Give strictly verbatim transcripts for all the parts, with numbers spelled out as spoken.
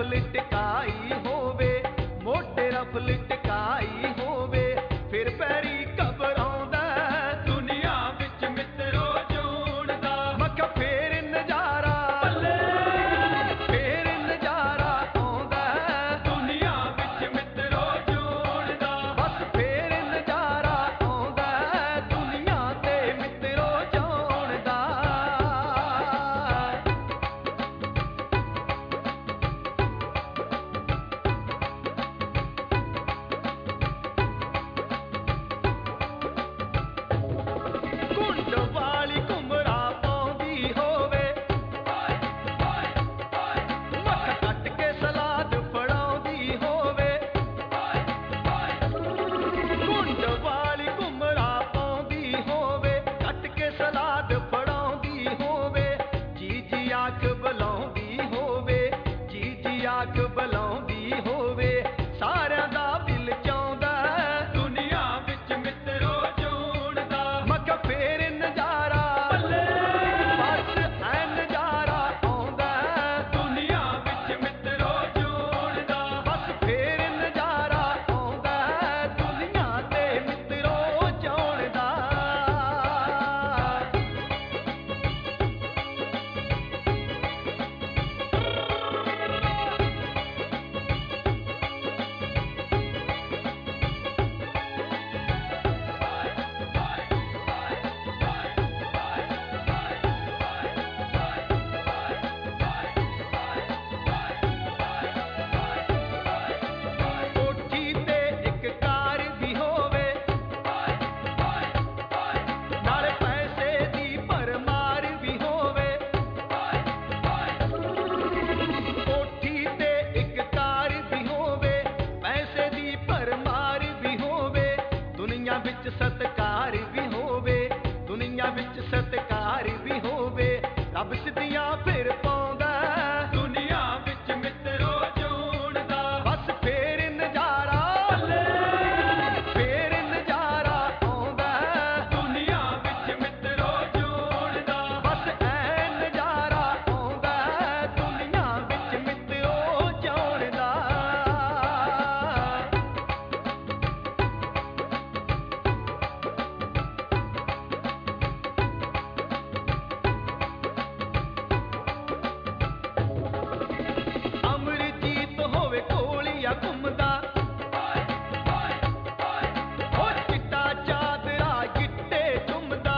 Rifle ਟਿਕਾਈ ਹੋਵੇ, ਮੋਢੇ rifle ਟਿਕਾਈ ਹੋਵੇ, ਫਿਰ ਪੈਰੀ ਘਬਰਾਉਂਦਾ ਦੁਨੀਆ ਵਿੱਚ ਮਿੱਤਰੋ ਜੋਣ ਦਾ। ਮੈਂ ਕਿਹਾ ਫੇਰ ਨਜ਼ਾਰਾ ਬੱਲੇ, ਫੇਰ ਨਜ਼ਾਰਾ ਆਉਂਦਾ ਦੁਨੀਆ ਵਿੱਚ ਮਿੱਤਰੋ ਜੋਣ ਦਾ। ਬਸ ਫੇਰ ਨਜ਼ਾਰਾ ਆਉਂਦਾ ਦੁਨੀਆ ਤੇ ਮਿੱਤਰੋ ਜੋਣ ਦਾ। ਘੁੰਡ ਵਾਲੀ ਘੁੰਮਰਾ ਪਾਉਂਦੀ ਹੋਵੇ, ਮੱਖਾ ਕੱਟ ਕੇ ਸਲਾਦ ਫੜਾਉਂਦੀ ਹੋਵੇ। ਘੁੰਡ ਵਾਲੀ ਘੁੰਮਰਾ ਪਾਉਂਦੀ ਹੋਵੇ, ਕੱਟ ਕੇ ਸਲਾਦ ਫੜਾਉਂਦੀ ਹੋਵੇ। ਜੀ ਜੀ ਆਖ ਬੁਲਾਉਂਦੀ ਹੋਵੇ, ਜੀ ਜੀ ਆਖ ਬੁਲਾਉਂਦੀ ਹੋਵੇ। ਸਾਰਿਆਂ ਦਾ ਦਿਲ ਚਾਹੁੰਦਾ ਦੁਨੀਆ ਵਿੱਚ ਮਿੱਤਰੋ ਜੋਣ ਦਾ। ਮੈਂ ਕਿਹਾ ਫੇਰ ਨਜ਼ਾਰਾ ਬੱਲੇ, ਬਸ ਐ ਨਜ਼ਾਰਾ ਆਉਂਦਾ ਦੁਨੀਆ ਵਿੱਚ ਮਿੱਤਰੋ ਜੋਣ ਦਾ। ਬਸ ਫੇਰ ਨਜ਼ਾਰਾ ਆਉਂਦਾ ਦੁਨੀਆ ਤੇ ਮਿੱਤਰੋ ਜੋਣ ਦਾ। ਕੋਠੀ ਤੇ ਇੱਕ ਕਾਰ ਵੀ ਹੋਵੇ, ਨਾਲੇ ਪੈਸੇ ਦੀ ਭਰਮਾਰ ਵੀ ਹੋਵੇ। ਕੋਠੀ ਤੇ ਇੱਕ ਕਾਰ ਵੀ ਹੋਵੇ, ਪੈਸੇ ਦੀ ਭਰਮਾਰ ਵੀ ਹੋਵੇ। ਦੁਨੀਆ ਵਿੱਚ ਸਤਿਕਾਰ ਵੀ ਹੋਵੇ, ਦੁਨੀਆ ਵਿੱਚ ਸਤਿਕਾਰ ਵੀ ਹੋਵੇ। ਰੱਬ ਸਿੱਧੀਆਂ ਫਿਰ ਪਾਉਂਦਾ ਦੁਨੀਆ ਵਿੱਚ ਮਿੱਤਰੋ ਜੋਣ ਦਾ। ਬਸ ਫੇਰ ਨਜ਼ਾਰਾ ਬੱਲੇ, ਫੇਰ ਨਜ਼ਾਰਾ ਆਉਂਦਾ ਦੁਨੀਆ ਵਿੱਚ ਮਿੱਤਰੋ ਜੋਣ ਦਾ। ਬਸ ਐ ਨਜ਼ਾਰਾ ਆਉਂਦਾ ਦੁਨੀਆ ਵਿੱਚ ਮਿੱਤਰੋ ਜੋਣ ਦਾ। ਅਮਰਜੀਤ ਹੋਵੇ ਕੋਲੀਆ ਘੁੰਮਦਾ, ਹੋ ਚਿੱਟਾ ਚਾਦਰਾ ਗਿੱਟੇ ਝੁੰਮਦਾ।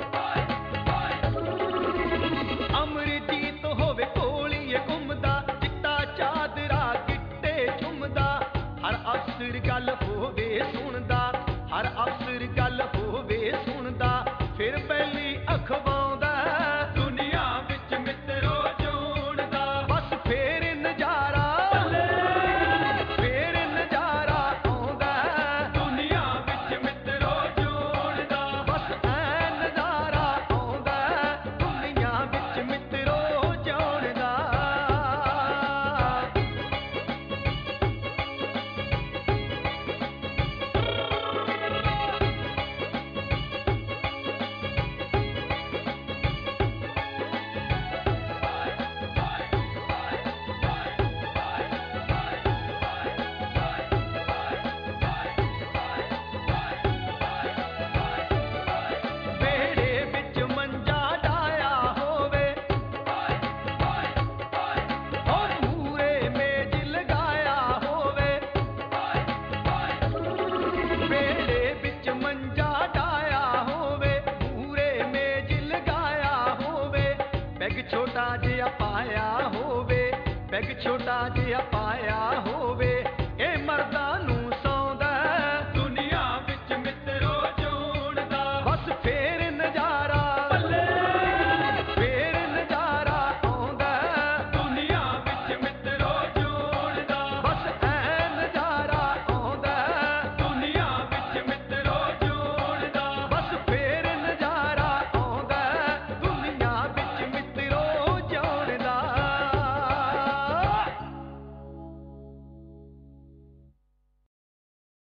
ਅਮਰਜੀਤ ਹੋਵੇ ਕੋਲੀਏ ਘੁੰਮਦਾ, ਚਿੱਟਾ ਚਾਦਰਾ ਗਿੱਟੇ ਝੁੰਮਦਾ। ਹਰ ਅਫਸਰ ਗੱਲ ਹੋਵੇ ਸੁਣਦਾ, ਹਰ ਅਫਸਰ ਗੱਲ ਹੋਵੇ ਸੁਣਦਾ। ਫਿਰ ਪਹਿਲੀ ਅਖਵਾਉਂਦਾ ਦੁਨੀਆ ਵਿੱਚ ਮਿੱਤਰੋ ਜੋਣ ਦਾ। ਬਸ ਫੇਰ ਨਜ਼ਾਰਾ ਬੱਲੇ, ਫੇਰ ਨਜ਼ਾਰਾ ਆਉਂਦਾ ਦੁਨੀਆ ਵਿੱਚ ਮਿੱਤਰੋ ਜੋਣ ਦਾ। ਬਸ ਐ ਨਜ਼ਾਰਾ ਆਉਂਦਾ ਦੁਨੀਆ ਵਿੱਚ ਮਿੱਤਰੋ ਜੋਣ ਦਾ। ਵਿਹੜੇ ਵਿੱਚ ਮੰਜਾ ਡਾਇਆ ਹੋਵੇ, ਉਹ ਮੂਹਰੇ ਮੇਜ਼ ਲਗਾਇਆ ਹੋਵੇ। ਵਿਹੜੇ ਵਿੱਚ ਮੰਜਾ ਡਾਇਆ ਹੋਵੇ, ਮੂਹਰੇ ਮੇਜ਼ ਲਗਾਇਆ ਹੋਵੇ। ਪੈਗ ਛੋਟਾ ਜਿਹਾ ਪਾਇਆ ਹੋਵੇ, ਪੈਗ ਛੋਟਾ ਜਿਹਾ ਪਾਇਆ ਹੋਵੇ।